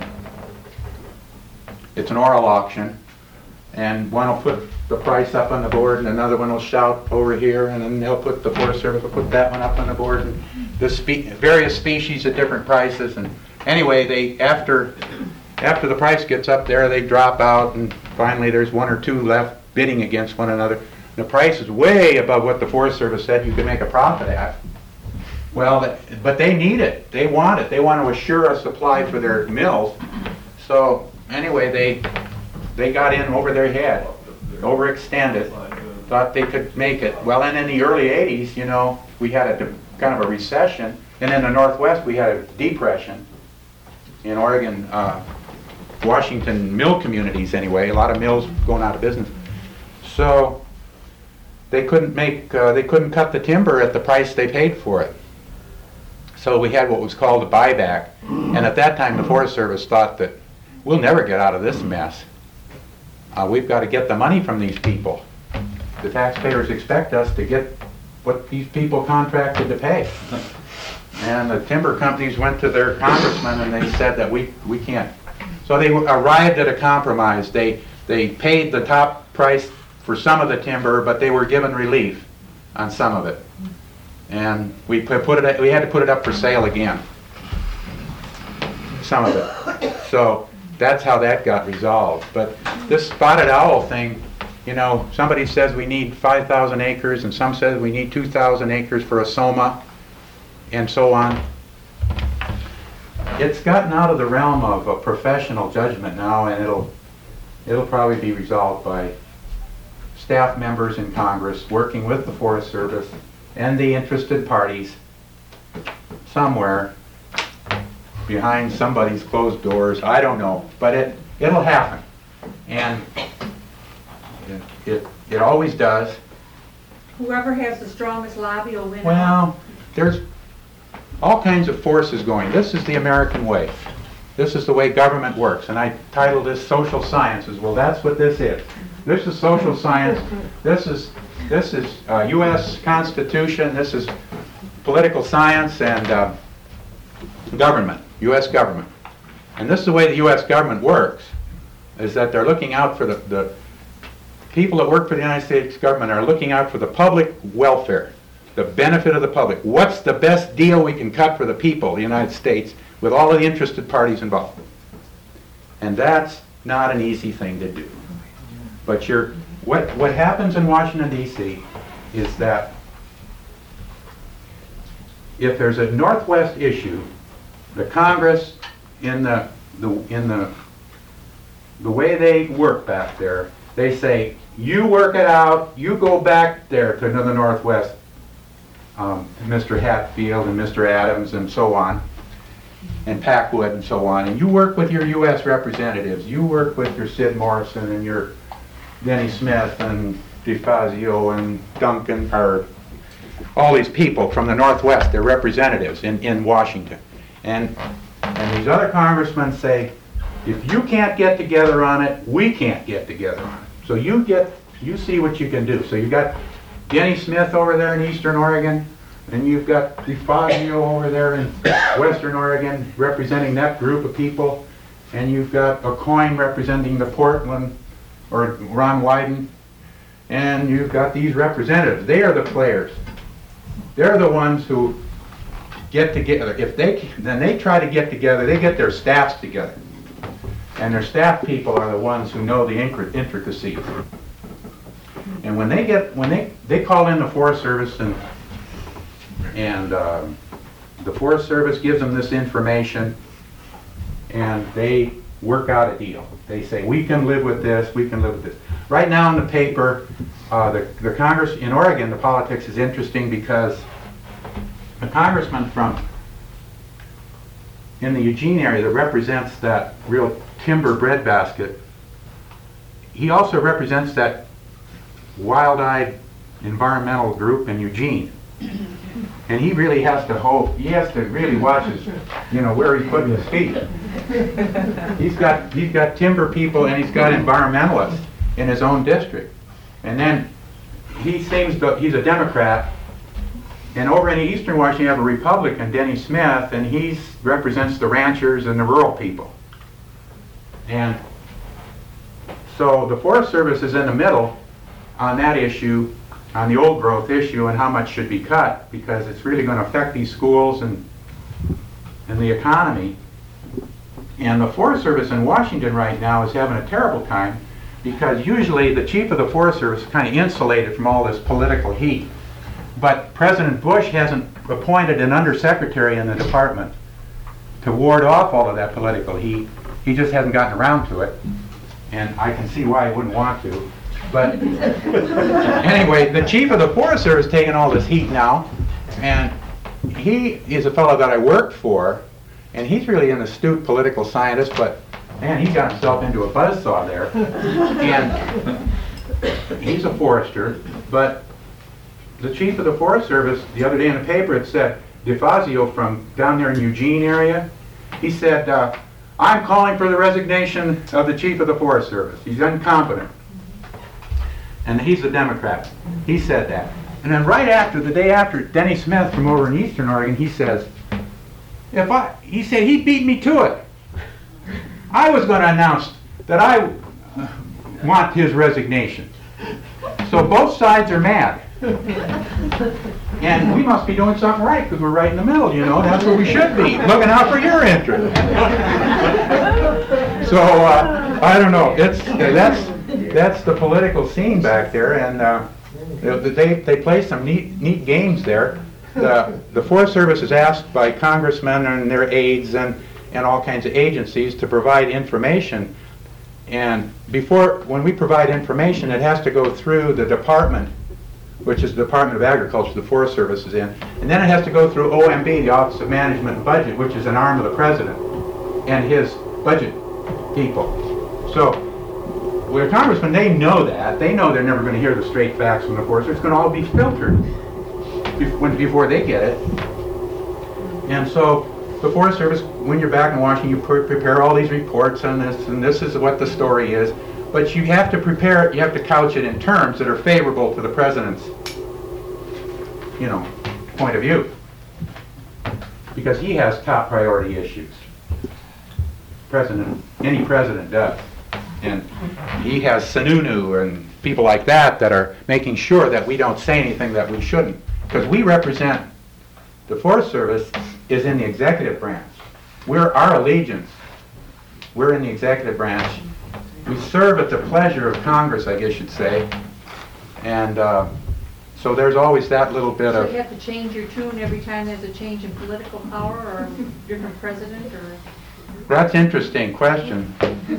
It's an oral auction, and one will put the price up on the board, and another one will shout over here, and then they'll put, the Forest Service will put that one up on the board, and various species at different prices. And anyway, they after the price gets up there, they drop out, and finally there's one or two left bidding against one another. The price is way above what the Forest Service said you could make a profit at. Well, but they need it. They want it. They want to assure a supply for their mills. So anyway, they got in over their head, overextended, thought they could make it. Well, and in the early 80s, you know, we had a kind of a recession, and in the Northwest we had a depression. In Oregon, Washington mill communities anyway, a lot of mills going out of business. So they couldn't cut the timber at the price they paid for it. So we had what was called a buyback, and at that time the Forest Service thought that we'll never get out of this mess. We've got to get the money from these people. The taxpayers expect us to get what these people contracted to pay. And the timber companies went to their congressman and they said that we can't. So they arrived at a compromise. They paid the top price for some of the timber, but they were given relief on some of it. And we had to put it up for sale again. Some of it. So that's how that got resolved. But this spotted owl thing, you know, somebody says we need 5,000 acres, and some says we need 2,000 acres for a SOMA, and so on. It's gotten out of the realm of a professional judgment now, and it'll probably be resolved by staff members in Congress working with the Forest Service and the interested parties somewhere behind somebody's closed doors. I don't know, but it'll happen, and it always does. Whoever has the strongest lobby will win. Well, there's all kinds of forces going. This is the American way. This is the way government works, and I titled this Social Sciences. Well, that's what this is. This is social science. This is U.S. Constitution. This is political science and government, U.S. government. And this is the way the U.S. government works, is that they're looking out for the people that work for the United States government are looking out for the public welfare, the benefit of the public. What's the best deal we can cut for the people of the United States with all of the interested parties involved? And that's not an easy thing to do. But what happens in Washington, D.C. is that if there's a Northwest issue, the Congress, in the way they work back there, they say, you work it out, you go back there to the Northwest, Mr. Hatfield and Mr. Adams and so on, and Packwood and so on, and you work with your U.S. representatives, you work with your Sid Morrison and your Denny Smith and DeFazio and Duncan, or all these people from the Northwest, they're representatives in Washington. And these other congressmen say, if you can't get together on it, we can't get together on it. So you see what you can do. So you got Denny Smith over there in Eastern Oregon, and you've got DeFazio over there in Western Oregon representing that group of people, and you've got Aucoin representing the Portland, or Ron Wyden, and you've got these representatives. They are the players. They're the ones who get together. Then they try to get together, they get their staffs together. And their staff people are the ones who know the intricacies. And when they call in the Forest Service, and the Forest Service gives them this information, and they work out a deal. They say, we can live with this, we can live with this. Right now in the paper, the Congress in Oregon, the politics is interesting because the congressman in the Eugene area that represents that real timber breadbasket, he also represents that wild-eyed environmental group in Eugene. And he really has to really watch his, where he's putting his feet. He's got timber people and he's got environmentalists in his own district. And then he's a Democrat. And over in eastern Washington you have a Republican, Denny Smith, and he represents the ranchers and the rural people. And so the Forest Service is in the middle on that issue, on the old growth issue, and how much should be cut, because it's really going to affect these schools and the economy. And the Forest Service in Washington right now is having a terrible time, because usually the chief of the Forest Service is kind of insulated from all this political heat. But President Bush hasn't appointed an undersecretary in the department to ward off all of that political heat. He just hasn't gotten around to it, and I can see why he wouldn't want to. But anyway, the chief of the Forest Service is taking all this heat now, and he is a fellow that I worked for, and he's really an astute political scientist, but man, he got himself into a buzzsaw there. And he's a forester, but the chief of the Forest Service, the other day in the paper, it said, DeFazio from down there in Eugene area, he said, I'm calling for the resignation of the chief of the Forest Service. He's incompetent. And he's a Democrat. He said that. And then the day after, Denny Smith from over in eastern Oregon, he says, he said he beat me to it. I was going to announce that I want his resignation. So both sides are mad. And we must be doing something right because we're right in the middle, that's where we should be, looking out for your interest. So I don't know. That's the political scene back there, and they play some neat games there. The Forest Service is asked by congressmen and their aides and all kinds of agencies to provide information. And when we provide information, it has to go through the department, which is the Department of Agriculture the Forest Service is in. And then it has to go through OMB, the Office of Management and Budget, which is an arm of the president and his budget people. So, the congressmen, they know that. They know they're never going to hear the straight facts from the Forest Service. It's going to all be filtered before they get it. And so, the Forest Service, when you're back in Washington, you prepare all these reports on this, and this is what the story is. But you have to prepare it, you have to couch it in terms that are favorable to the president's, point of view. Because he has top priority issues. Any president does. And he has Sununu and people like that are making sure that we don't say anything that we shouldn't. Because we represent, the Forest Service is in the executive branch. Our allegiance, we're in the executive branch. We serve at the pleasure of Congress, I guess you'd say. And so there's always that little bit So of... you have to change your tune every time there's a change in political power or a different president, or? That's an interesting question.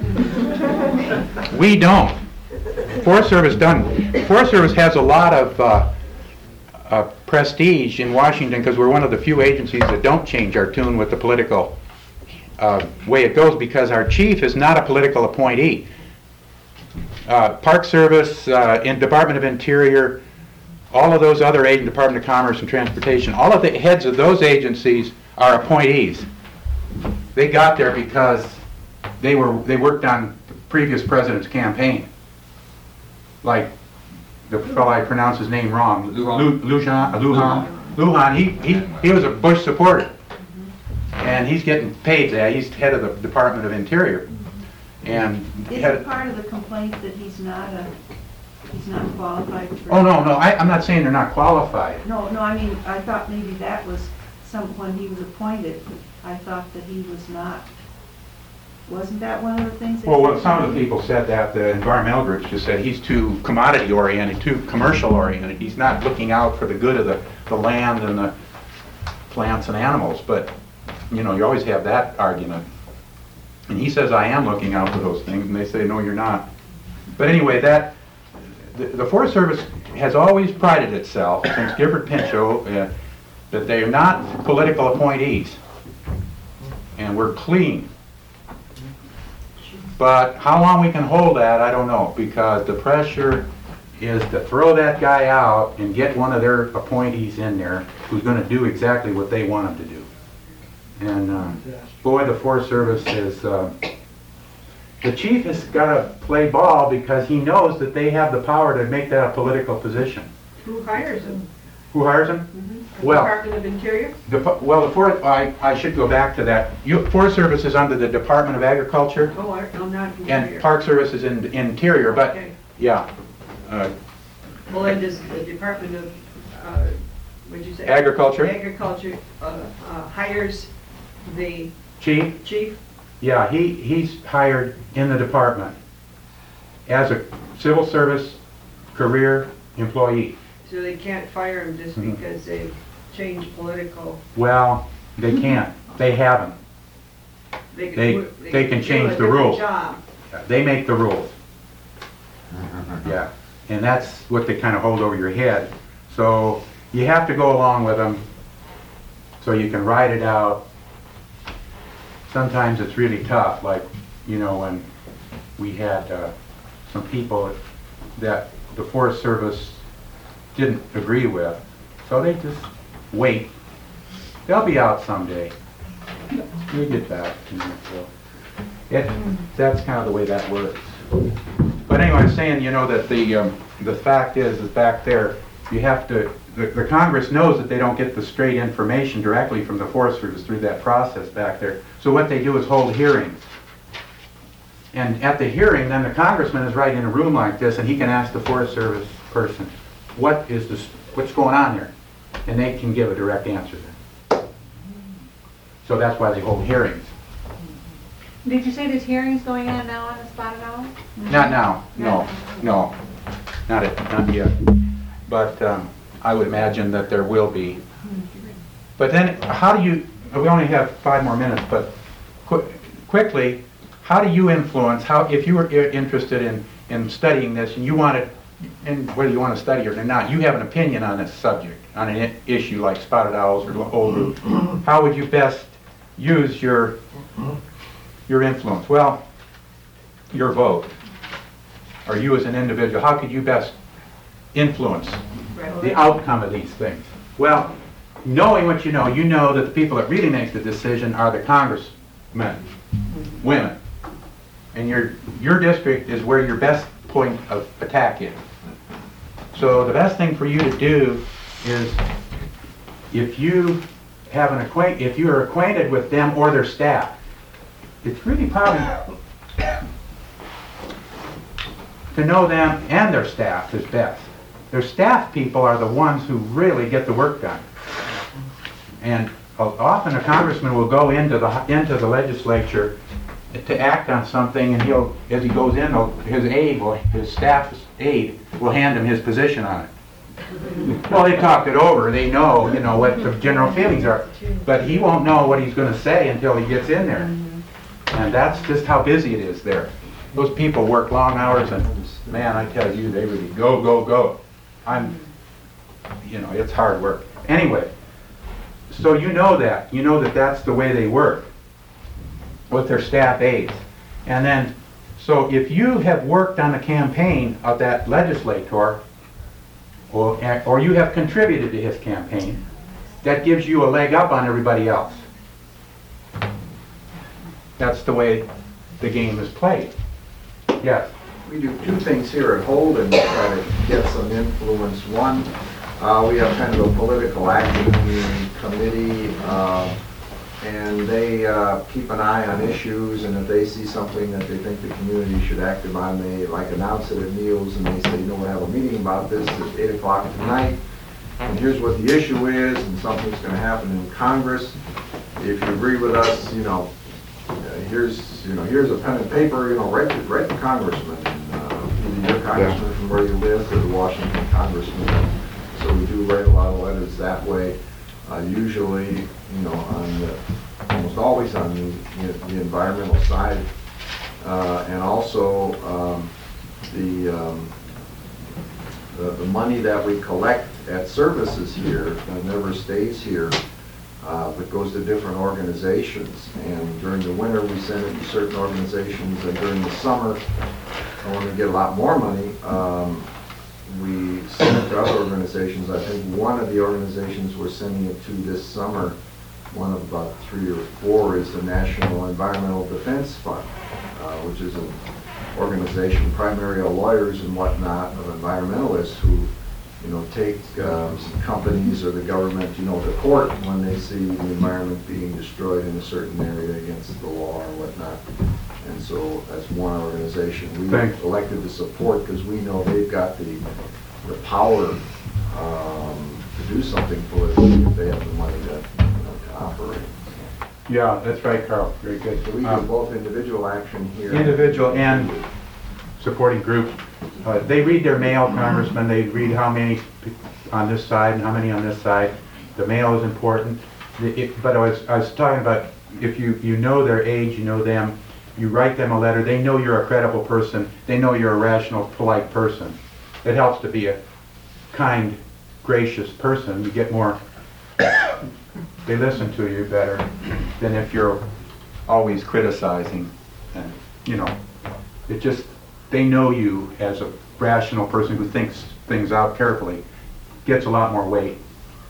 We don't. Forest Service has a lot of prestige in Washington because we're one of the few agencies that don't change our tune with the political way it goes, because our chief is not a political appointee. Park Service, in Department of Interior, all of those other agencies, Department of Commerce and Transportation, all of the heads of those agencies are appointees. They got there because they worked on the previous president's campaign. Like the fellow, I pronounce his name wrong, Lujan. Lujan, he was a Bush supporter. And he's getting paid that. He's head of the Department of Interior. And Is head, it part of the complaint that he's not qualified for? oh, no, I'm not saying they're not qualified. No, I mean, I thought maybe that was when he was appointed, I thought that he was not, wasn't that one of the things? that Well, he what some of the said? people said that, the environmental groups just said he's too commodity oriented, too commercial oriented. He's not looking out for the good of the land and the plants and animals. But, you know, you always have that argument. And he says, I am looking out for those things, and they say, no, you're not. But anyway, the Forest Service has always prided itself, since Gifford Pinchot, that they are not political appointees. And we're clean. But how long we can hold that, I don't know, because the pressure is to throw that guy out and get one of their appointees in there who's going to do exactly what they want him to do. And boy, the Forest Service is, the chief has got to play ball because he knows that they have the power to make that a political position. Who hires them? Who hires him? Well, Department of Interior? I should go back to that. Forest Service is under the Department of Agriculture, Oh, I'm not and Interior. Park Service is in Interior, but, Okay. yeah. Well, then does the Department of, what'd you say? Agriculture, Agriculture hires the chief, chief? yeah, he's hired in the department as a civil service career employee. So they can't fire him just Mhm. because they've changed political. Well, they can't, they haven't. They They can do change a the different rules. job. They make the rules. Yeah, and that's what they kind of hold over your head. So you have to go along with them so you can ride it out. Sometimes it's really tough, like, you know, when we had some people that the Forest Service didn't agree with, so they just wait. They'll be out someday. We get that. You know, so that's kind of the way that works. But anyway, I'm saying, you know, that the fact is back there, you have to, the Congress knows that they don't get the straight information directly from the Forest Service through that process back there. So what they do is hold hearings. And at the hearing, then the congressman is right in a room like this, and he can ask the Forest Service person, what's going on here? And they can give a direct answer then. So that's why they hold hearings. Did you say there's hearings going on now on the Spotted Owl? Not now, no, not yet. But I would imagine that there will be. But then, how do you, we only have 5 more minutes, but quickly, how do you influence, if you were interested in studying this and you wanted, and whether you want to study it or not, you have an opinion on this subject, on an issue like spotted owls or old root, how would you best use your influence? Well, your vote, or you as an individual, how could you best influence the outcome of these things? Well, knowing what you know that the people that really make the decision are the congressmen, women. And your district is where your best point of attack is. So the best thing for you to do is, if you are acquainted with them or their staff, it's really probably to know them and their staff is best. Their staff people are the ones who really get the work done. And often a congressman will go into the legislature to act on something, and as he goes in, his staff's aide will hand him his position on it. Well, they talked it over. They know, what the general feelings are. But he won't know what he's going to say until he gets in there. And that's just how busy it is there. Those people work long hours, and man, I tell you, they really go, go, go. It's hard work. Anyway, so you know that that's the way they work with their staff aides. And then, so if you have worked on the campaign of that legislator, or you have contributed to his campaign, that gives you a leg up on everybody else. That's the way the game is played. Yes? We do 2 things here at Holden to try to get some influence. One, We have kind of a political action committee, and they keep an eye on issues, and if they see something that they think the community should act upon, they like announce it at meals, and they say, you know, we'll have a meeting about this at 8 o'clock tonight, and here's what the issue is, and something's going to happen in Congress. If you agree with us, you know, here's a pen and paper, you know, write the congressman, and either your congressman from where you live or the Washington congressman. So we do write a lot of letters that way. Usually, you know, almost always on the environmental side, and also the money that we collect at services here never stays here, but goes to different organizations. And during the winter, we send it to certain organizations, and during the summer, when we get a lot more money, we send it to other organizations. I think one of the organizations we're sending it to this summer, one of about 3 or 4, is the National Environmental Defense Fund, which is an organization primarily of lawyers and whatnot, of environmentalists who, you know, take some companies or the government, you know, to court when they see the environment being destroyed in a certain area against the law or whatnot. And so that's one organization we elected to support because we know they've got the power to do something for us if they have the money to operate. Yeah, that's right, Carl. Very good. So we do both individual action here. Individual and supporting groups. They read their mail, Congressman. They read how many on this side and how many on this side. The mail is important. But I was talking about if you know their age, you know them, you write them a letter, they know you're a credible person, they know you're a rational, polite person. It helps to be a kind, gracious person. You get more, they listen to you better than if you're always criticizing. And, you know, it just, they know you as a rational person who thinks things out carefully, gets a lot more weight.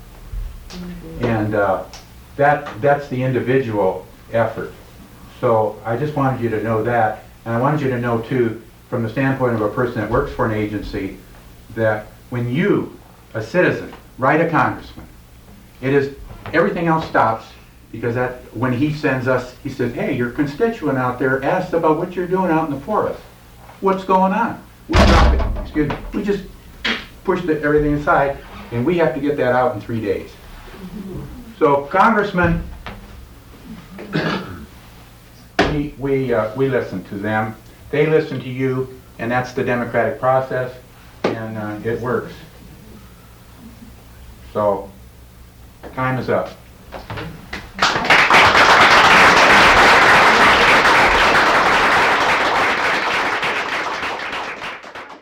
And that's the individual effort. So I just wanted you to know that, and I wanted you to know too, from the standpoint of a person that works for an agency, that when you, a citizen, write a congressman, it is, everything else stops, because that, when he sends us, he says, hey, your constituent out there asked about what you're doing out in the forest. What's going on? We drop it, excuse me, we just push everything aside, and we have to get that out in 3 days. So Congressman, we listen to them. They listen to you, and that's the democratic process, and it works. So, time is up.